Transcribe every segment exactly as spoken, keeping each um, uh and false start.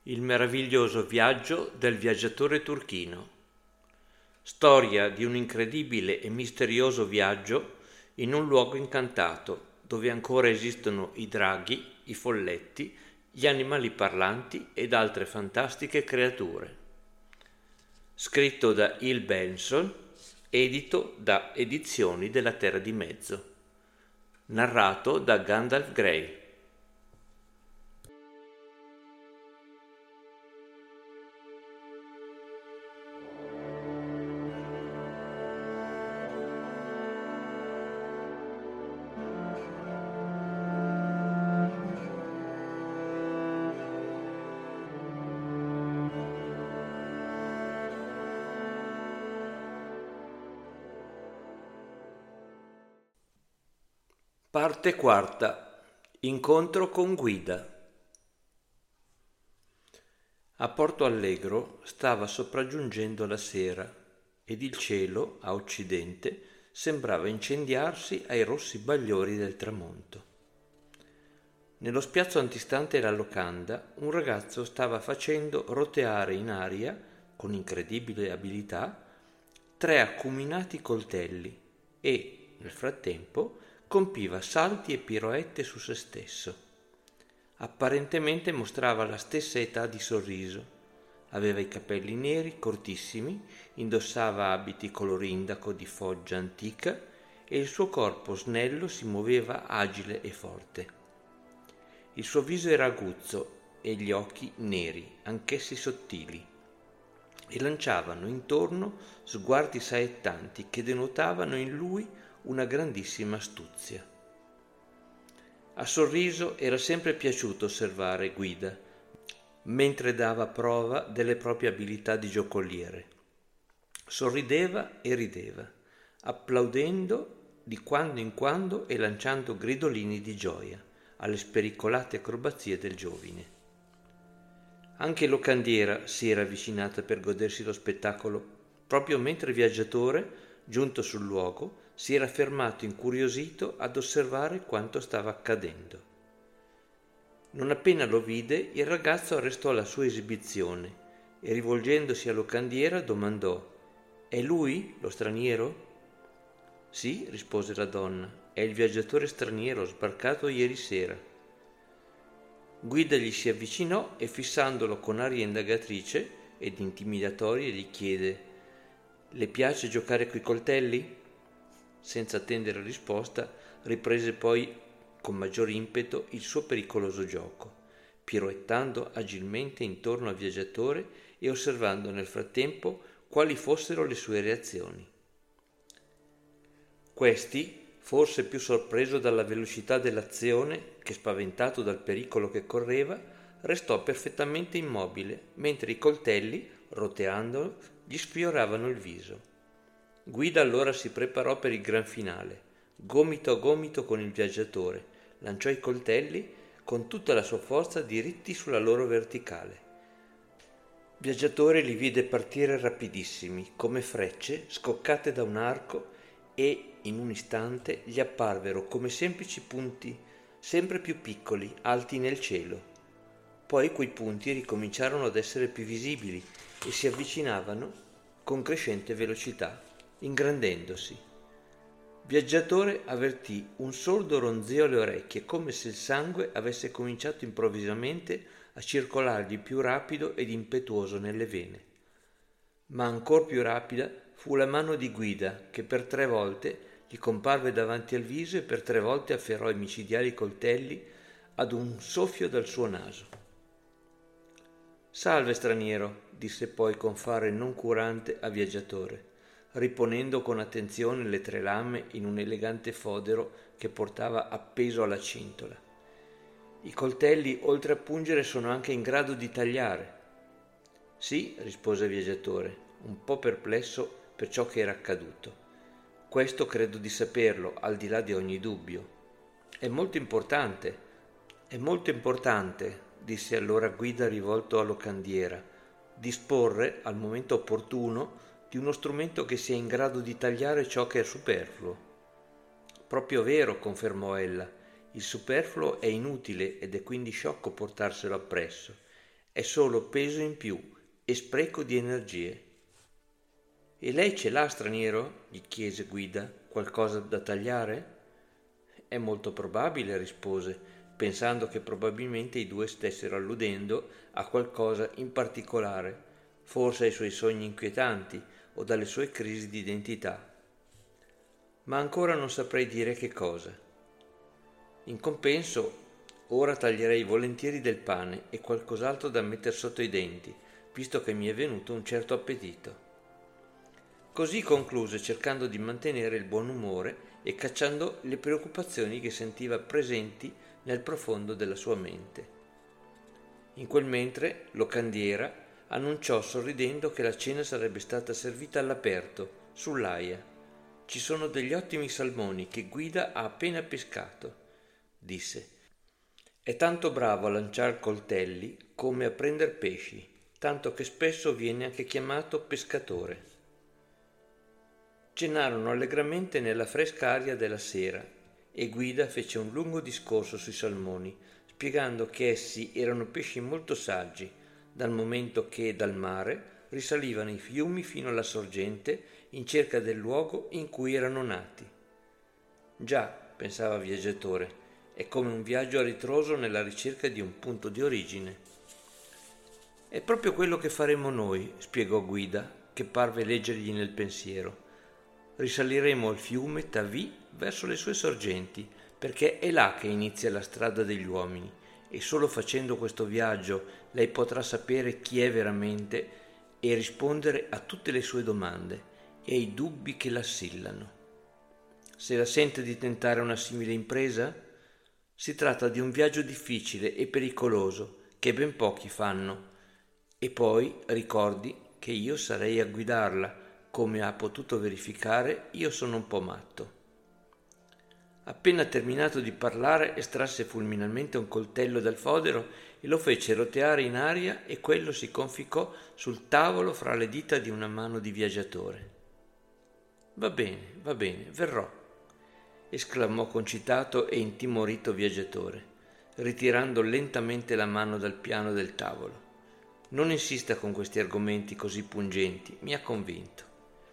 Il meraviglioso viaggio del viaggiatore turchino. Storia di un incredibile e misterioso viaggio in un luogo incantato, dove ancora esistono i draghi, i folletti, gli animali parlanti ed altre fantastiche creature. Scritto da Il Benson, edito da Edizioni della Terra di Mezzo. Narrato da Gandalf Grey. Parte quarta. Incontro con Guida. A Porto Allegro stava sopraggiungendo la sera ed il cielo, a occidente, sembrava incendiarsi ai rossi bagliori del tramonto. Nello spiazzo antistante la locanda, un ragazzo stava facendo roteare in aria, con incredibile abilità, tre acuminati coltelli e, nel frattempo, compiva salti e piroette su se stesso. Apparentemente mostrava la stessa età di Sorriso. Aveva i capelli neri, cortissimi, indossava abiti color indaco di foggia antica e il suo corpo snello si muoveva agile e forte. Il suo viso era aguzzo e gli occhi neri, anch'essi sottili, e lanciavano intorno sguardi saettanti che denotavano in lui una grandissima astuzia. A Sorriso era sempre piaciuto osservare Guida, mentre dava prova delle proprie abilità di giocoliere. Sorrideva e rideva, applaudendo di quando in quando e lanciando gridolini di gioia alle spericolate acrobazie del giovine. Anche Locandiera si era avvicinata per godersi lo spettacolo, proprio mentre il viaggiatore, giunto sul luogo, si era fermato incuriosito ad osservare quanto stava accadendo. Non appena lo vide, il ragazzo arrestò la sua esibizione e, rivolgendosi alla locandiera, domandò: «È lui, lo straniero?» «Sì», rispose la donna, «è il viaggiatore straniero sbarcato ieri sera». Guida gli si avvicinò e, fissandolo con aria indagatrice ed intimidatoria, gli chiede: «Le piace giocare coi coltelli?» Senza attendere risposta, riprese poi con maggior impeto il suo pericoloso gioco, piroettando agilmente intorno al viaggiatore e osservando nel frattempo quali fossero le sue reazioni. Questi, forse più sorpreso dalla velocità dell'azione che spaventato dal pericolo che correva, restò perfettamente immobile, mentre i coltelli, roteandolo, gli sfioravano il viso. Guida allora si preparò per il gran finale. Gomito a gomito con il viaggiatore, lanciò i coltelli con tutta la sua forza diritti sulla loro verticale. Il viaggiatore li vide partire rapidissimi, come frecce scoccate da un arco, e in un istante gli apparvero come semplici punti, sempre più piccoli, alti nel cielo. Poi quei punti ricominciarono ad essere più visibili e si avvicinavano con crescente velocità, ingrandendosi. Viaggiatore avvertì un sordo ronzio alle orecchie, come se il sangue avesse cominciato improvvisamente a circolargli più rapido ed impetuoso nelle vene. Ma ancor più rapida fu la mano di Guida, che per tre volte gli comparve davanti al viso e per tre volte afferrò i micidiali coltelli ad un soffio dal suo naso. «Salve, straniero», disse poi con fare noncurante a Viaggiatore, riponendo con attenzione le tre lame in un elegante fodero che portava appeso alla cintola. «I coltelli, oltre a pungere, sono anche in grado di tagliare». «Sì», rispose il Viaggiatore, un po' perplesso per ciò che era accaduto. «Questo credo di saperlo, al di là di ogni dubbio». «È molto importante, è molto importante», disse allora Guida rivolto alla locandiera, «disporre, al momento opportuno, di uno strumento che sia in grado di tagliare ciò che è superfluo». «Proprio vero», confermò ella, «il superfluo è inutile ed è quindi sciocco portarselo appresso. è solo peso in più e spreco di energie. E lei ce l'ha, straniero? Gli chiese Guida. Qualcosa da tagliare? È molto probabile, rispose, pensando che probabilmente i due stessero alludendo a qualcosa in particolare, forse ai suoi sogni inquietanti o dalle sue crisi di identità. Ma ancora non saprei dire che cosa. In compenso, ora taglierei volentieri del pane e qualcos'altro da mettere sotto i denti, visto che mi è venuto un certo appetito. Così concluse, cercando di mantenere il buon umore e cacciando le preoccupazioni che sentiva presenti nel profondo della sua mente. In quel mentre, locandiera annunciò sorridendo che la cena sarebbe stata servita all'aperto, sull'aia. «Ci sono degli ottimi salmoni che Guida ha appena pescato», disse. «È tanto bravo a lanciar coltelli come a prender pesci, tanto che spesso viene anche chiamato pescatore». Cenarono allegramente nella fresca aria della sera e Guida fece un lungo discorso sui salmoni, spiegando che essi erano pesci molto saggi, dal momento che dal mare risalivano i fiumi fino alla sorgente in cerca del luogo in cui erano nati. Già, pensava il viaggiatore, è come un viaggio a ritroso nella ricerca di un punto di origine. È proprio quello che faremo noi, spiegò Guida, che parve leggergli nel pensiero. Risaliremo il fiume Tavì verso le sue sorgenti, perché è là che inizia la strada degli uomini, e solo facendo questo viaggio lei potrà sapere chi è veramente e rispondere a tutte le sue domande e ai dubbi che l'assillano. Se la sente di tentare una simile impresa? Si tratta di un viaggio difficile e pericoloso che ben pochi fanno, e poi ricordi che io sarei a guidarla. Come ha potuto verificare, io sono un po' matto. Appena terminato di parlare, estrasse fulminantemente un coltello dal fodero e lo fece roteare in aria e quello si conficcò sul tavolo fra le dita di una mano di viaggiatore. «Va bene, va bene, verrò», esclamò concitato e intimorito viaggiatore, ritirando lentamente la mano dal piano del tavolo. «Non insista con questi argomenti così pungenti, mi ha convinto».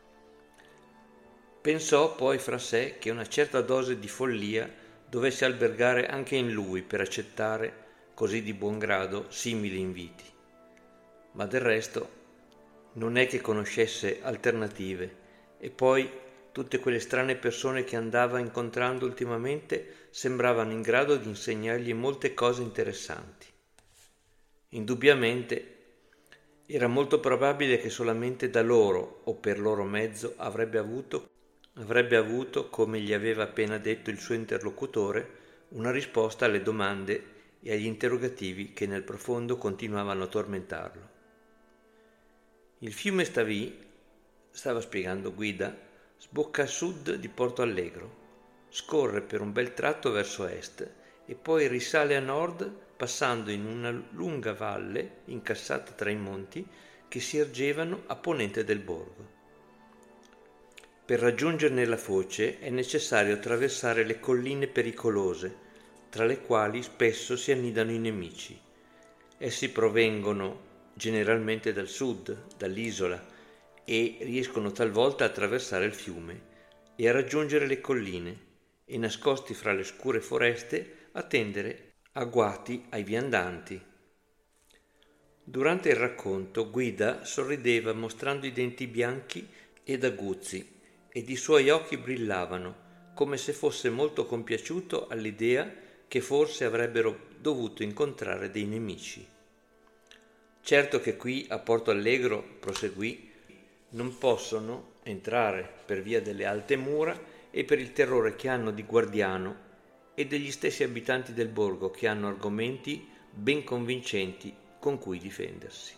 Pensò poi fra sé che una certa dose di follia dovesse albergare anche in lui per accettare, così di buon grado, simili inviti. Ma del resto non è che conoscesse alternative, e poi tutte quelle strane persone che andava incontrando ultimamente sembravano in grado di insegnargli molte cose interessanti. Indubbiamente era molto probabile che solamente da loro o per loro mezzo avrebbe avuto avrebbe avuto, come gli aveva appena detto il suo interlocutore, una risposta alle domande e agli interrogativi che nel profondo continuavano a tormentarlo. Il fiume Stavì, stava spiegando Guida, sbocca a sud di Porto Allegro, scorre per un bel tratto verso est e poi risale a nord passando in una lunga valle incassata tra i monti che si ergevano a ponente del borgo. Per raggiungerne la foce è necessario attraversare le colline pericolose, tra le quali spesso si annidano i nemici. Essi provengono generalmente dal sud, dall'isola, e riescono talvolta a attraversare il fiume e a raggiungere le colline e, nascosti fra le scure foreste, a tendere agguati ai viandanti. Durante il racconto Guida sorrideva mostrando i denti bianchi ed aguzzi, ed i suoi occhi brillavano, come se fosse molto compiaciuto all'idea che forse avrebbero dovuto incontrare dei nemici. Certo che qui a Porto Allegro, proseguì, non possono entrare per via delle alte mura e per il terrore che hanno di guardiano e degli stessi abitanti del borgo che hanno argomenti ben convincenti con cui difendersi.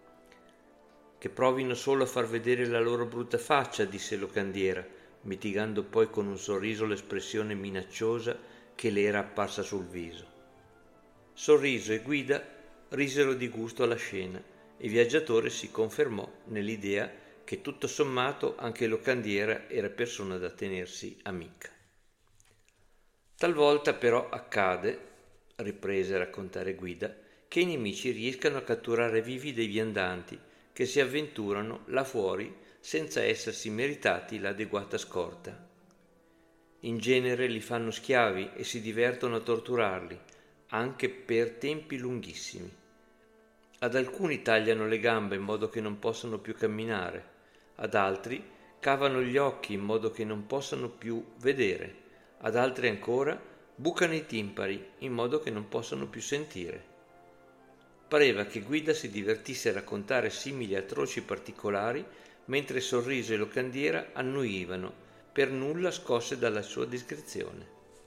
Che provino solo a far vedere la loro brutta faccia, disse Locandiera, mitigando poi con un sorriso l'espressione minacciosa che le era apparsa sul viso. Sorriso e Guida risero di gusto alla scena e il viaggiatore si confermò nell'idea che tutto sommato anche Locandiera era persona da tenersi amica. Talvolta però accade, riprese a raccontare Guida, che i nemici riescano a catturare vivi dei viandanti che si avventurano là fuori senza essersi meritati l'adeguata scorta. In genere li fanno schiavi e si divertono a torturarli, anche per tempi lunghissimi. Ad alcuni tagliano le gambe in modo che non possano più camminare, ad altri cavano gli occhi in modo che non possano più vedere, ad altri ancora bucano i timpani in modo che non possano più sentire. Pareva che Guida si divertisse a raccontare simili atroci particolari mentre Sorriso e Locandiera annuivano, per nulla scosse dalla sua descrizione.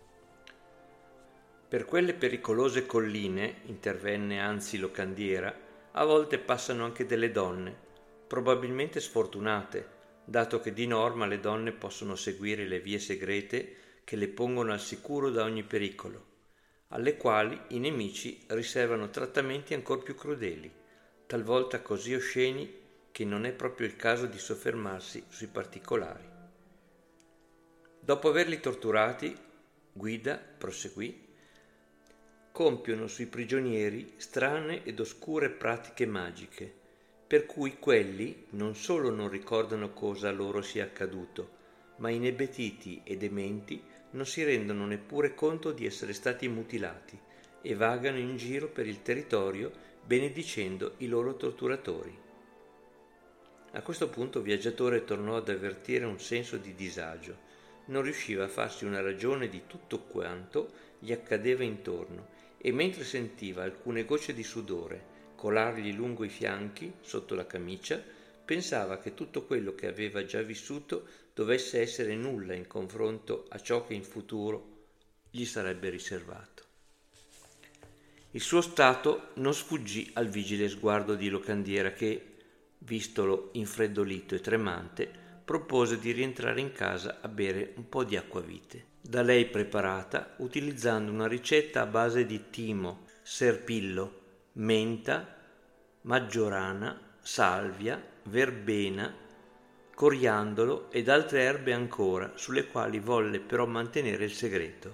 Per quelle pericolose colline, intervenne anzi Locandiera, a volte passano anche delle donne, probabilmente sfortunate, dato che di norma le donne possono seguire le vie segrete che le pongono al sicuro da ogni pericolo, alle quali i nemici riservano trattamenti ancor più crudeli, talvolta così osceni che non è proprio il caso di soffermarsi sui particolari. Dopo averli torturati, Guida proseguì, compiono sui prigionieri strane ed oscure pratiche magiche, per cui quelli non solo non ricordano cosa loro sia accaduto, ma inebetiti e dementi non si rendono neppure conto di essere stati mutilati e vagano in giro per il territorio benedicendo i loro torturatori. A questo punto il Viaggiatore tornò ad avvertire un senso di disagio. Non riusciva a farsi una ragione di tutto quanto gli accadeva intorno e mentre sentiva alcune gocce di sudore colargli lungo i fianchi, sotto la camicia, pensava che tutto quello che aveva già vissuto dovesse essere nulla in confronto a ciò che in futuro gli sarebbe riservato. Il suo stato non sfuggì al vigile sguardo di Locandiera che, vistolo infreddolito e tremante, propose di rientrare in casa a bere un po' di acquavite, da lei preparata utilizzando una ricetta a base di timo, serpillo, menta, maggiorana, salvia, verbena, coriandolo ed altre erbe ancora, sulle quali volle però mantenere il segreto.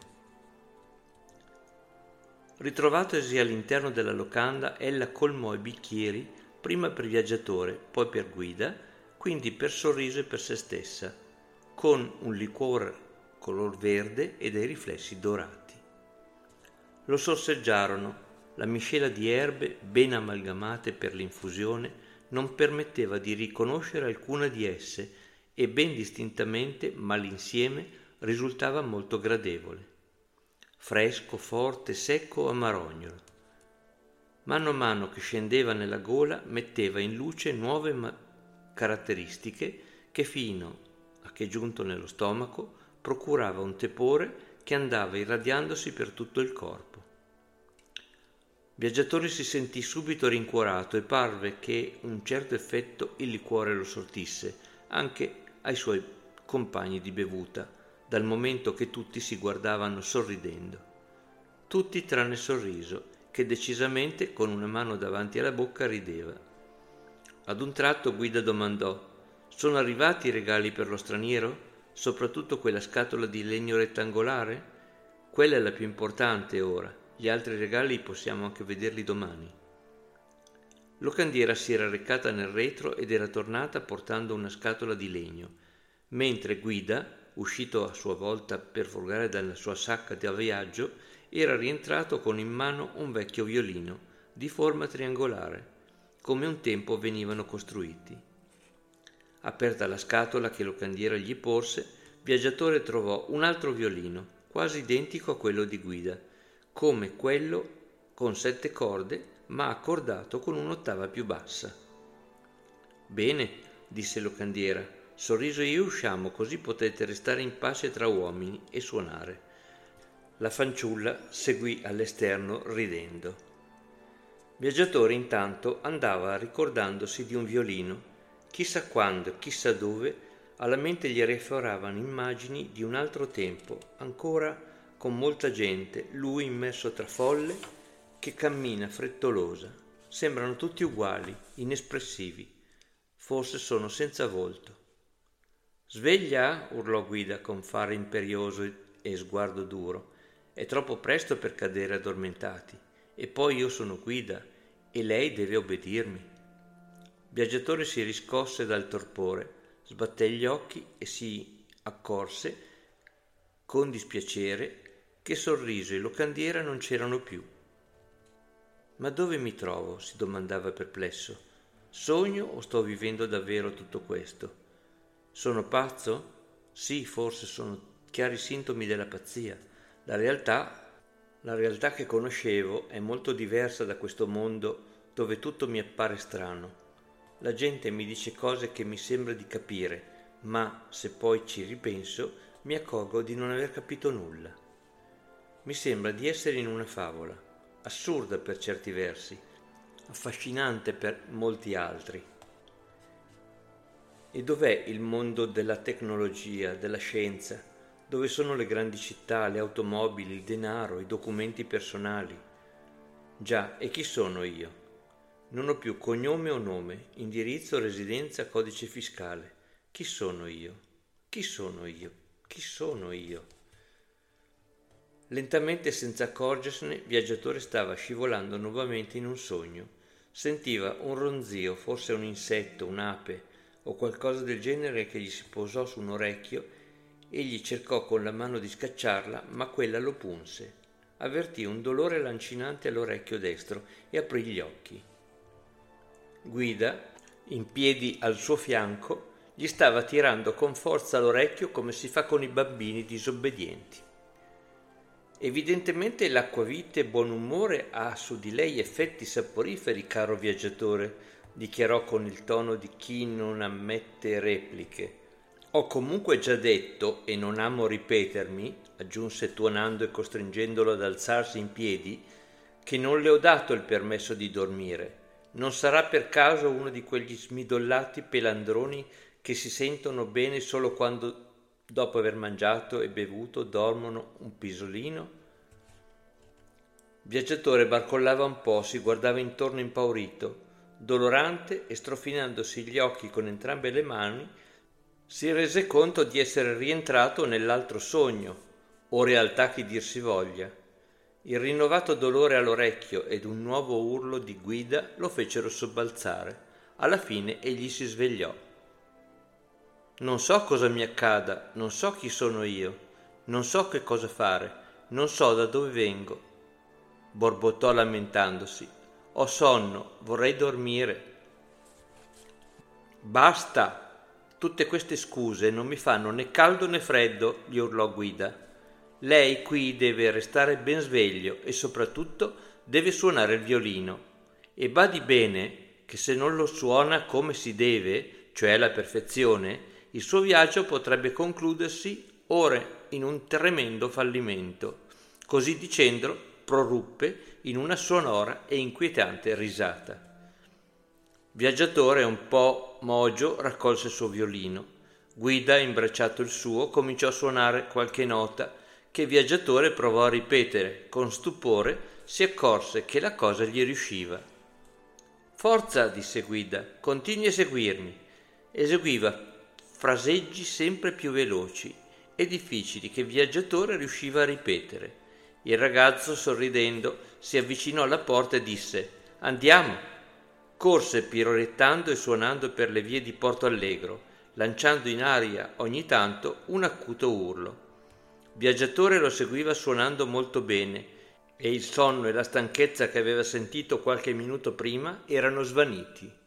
Ritrovatosi all'interno della locanda, ella colmò i bicchieri prima per Viaggiatore, poi per Guida, quindi per Sorriso e per se stessa, con un liquore color verde e dei riflessi dorati. Lo sorseggiarono. La miscela di erbe ben amalgamate per l'infusione non permetteva di riconoscere alcuna di esse e ben distintamente, ma l'insieme risultava molto gradevole. Fresco, forte, secco, amarognolo. Mano a mano che scendeva nella gola metteva in luce nuove ma- caratteristiche che fino a che giunto nello stomaco procurava un tepore che andava irradiandosi per tutto il corpo. Viaggiatore si sentì subito rincuorato e parve che un certo effetto il liquore lo sortisse anche ai suoi compagni di bevuta, dal momento che tutti si guardavano sorridendo. Tutti tranne Sorriso, che decisamente con una mano davanti alla bocca rideva. Ad un tratto Guida domandò: «Sono arrivati i regali per lo straniero? Soprattutto quella scatola di legno rettangolare? Quella è la più importante ora. Gli altri regali possiamo anche vederli domani». Locandiera si era recata nel retro ed era tornata portando una scatola di legno, mentre Guida, uscito a sua volta per frugare dalla sua sacca da viaggio, era rientrato con in mano un vecchio violino di forma triangolare, come un tempo venivano costruiti. Aperta la scatola che Locandiera gli porse, Viaggiatore trovò un altro violino, quasi identico a quello di Guida, come quello con sette corde, ma accordato con un'ottava più bassa. «Bene», disse Locandiera, «Sorriso e io usciamo, così potete restare in pace tra uomini e suonare». La fanciulla seguì all'esterno ridendo. Viaggiatore intanto andava ricordandosi di un violino. Chissà quando e chissà dove alla mente gli riafforavano immagini di un altro tempo, ancora con molta gente, lui immerso tra folle, che cammina frettolosa. Sembrano tutti uguali, inespressivi. Forse sono senza volto. «Sveglia!» urlò Guida con fare imperioso e sguardo duro. «È troppo presto per cadere addormentati. e poi io sono Guida e lei deve obbedirmi. Viaggiatore si riscosse dal torpore, sbatté gli occhi e si accorse con dispiacere che Sorriso e Locandiera non c'erano più. Ma dove mi trovo? Si domandava perplesso. Sogno o sto vivendo davvero tutto questo? Sono pazzo? Sì, forse sono chiari sintomi della pazzia. La realtà, la realtà che conoscevo è molto diversa da questo mondo dove tutto mi appare strano. La gente mi dice cose che mi sembra di capire, ma se poi ci ripenso mi accorgo di non aver capito nulla. Mi sembra di essere in una favola, assurda per certi versi, affascinante per molti altri. E dov'è il mondo della tecnologia, della scienza? Dove sono le grandi città, le automobili, il denaro, i documenti personali? Già, e chi sono io? Non ho più cognome o nome, indirizzo, residenza, codice fiscale. Chi sono io? Chi sono io? Chi sono io? Lentamente, senza accorgersene, Viaggiatore stava scivolando nuovamente in un sogno. Sentiva un ronzio, forse un insetto, un'ape o qualcosa del genere che gli si posò su un orecchio. Egli cercò con la mano di scacciarla, ma quella lo punse. Avvertì un dolore lancinante all'orecchio destro e aprì gli occhi. Guida, in piedi al suo fianco, gli stava tirando con forza l'orecchio come si fa con i bambini disobbedienti. Evidentemente l'acquavite buon umore ha su di lei effetti saporiferi, caro Viaggiatore, dichiarò con il tono di chi non ammette repliche. Ho comunque già detto, e non amo ripetermi, aggiunse tuonando e costringendolo ad alzarsi in piedi, che non le ho dato il permesso di dormire. Non sarà per caso uno di quegli smidollati pelandroni che si sentono bene solo quando, dopo aver mangiato e bevuto, dormono un pisolino? Viaggiatore barcollava un po', si guardava intorno impaurito, dolorante, e strofinandosi gli occhi con entrambe le mani, si rese conto di essere rientrato nell'altro sogno, o realtà che dir si voglia. Il rinnovato dolore all'orecchio ed un nuovo urlo di Guida lo fecero sobbalzare. Alla fine egli si svegliò. Non so cosa mi accada, non so chi sono io, non so che cosa fare, non so da dove vengo, borbottò lamentandosi. Ho sonno, vorrei dormire. Basta! Tutte queste scuse non mi fanno né caldo né freddo, gli urlò Guida. Lei qui deve restare ben sveglio e soprattutto deve suonare il violino. E badi bene che se non lo suona come si deve, cioè alla perfezione, il suo viaggio potrebbe concludersi ora in un tremendo fallimento. Così dicendo, proruppe in una sonora e inquietante risata. Viaggiatore, un po' mogio, raccolse il suo violino. Guida, imbracciato il suo, cominciò a suonare qualche nota che Viaggiatore provò a ripetere. Con stupore si accorse che la cosa gli riusciva. Forza, disse Guida, continui a seguirmi. Eseguiva fraseggi sempre più veloci e difficili che Viaggiatore riusciva a ripetere. Il ragazzo, sorridendo, si avvicinò alla porta e disse: «Andiamo!» Corse pirolettando e suonando per le vie di Porto Allegro, lanciando in aria ogni tanto un acuto urlo. Viaggiatore lo seguiva suonando molto bene e il sonno e la stanchezza che aveva sentito qualche minuto prima erano svaniti.